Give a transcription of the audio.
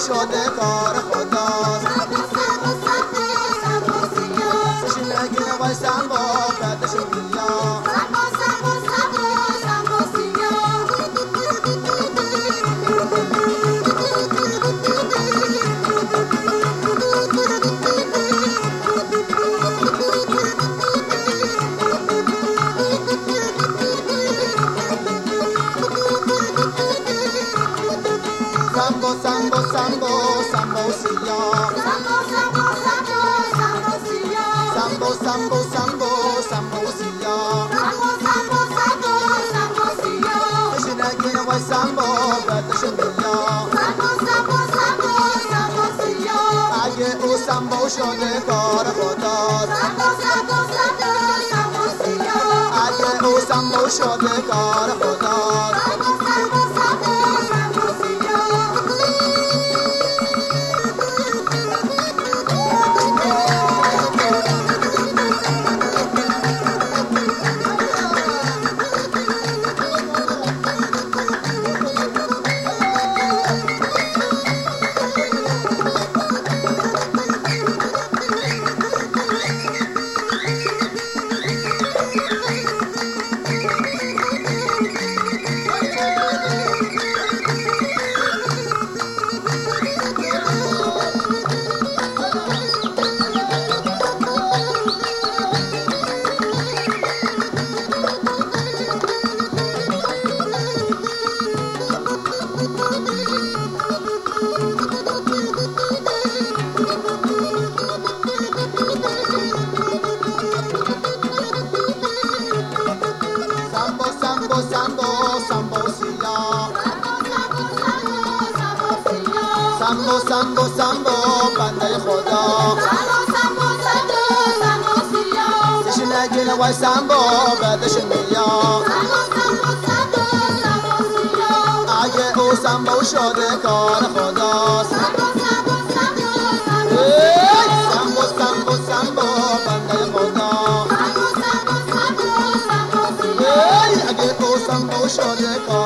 شده کار خداست. سشین نگینه وای سنبا بعدشون بیا Sambo, sambo, sambo, sambo siya. Sambo, sambo, sambo, sambo siya. Sambo, sambo, sambo, sambo siya. Sambo, sambo, sambo, sambo siya. Eşine vay sambo, بدشون بیا. Sambo, sambo, sambo, sambo siya. اگه او sambo شده کار خداست. Sambo, sambo, sambo, sambo siya. اگه او sambo شده کار خداست. Sambo, sambo, sambo, sambo siya. Sambo, sambo, sambo siya. Sambo, sambo, sambo, بنده خدا. Sambo, sambo, sambo, sambo siya. سشین نگینه وای سامبو بعدشون بیا. Sambo, sambo, sambo, sambo siya. اگه او سامبو شده کار خداست. Sambo, sambo, sambo, sambo siya. Sambo, sambo, sambo, بنده خدا. Sambo, sambo, sambo, sambo siya. اگه او sambo شده کار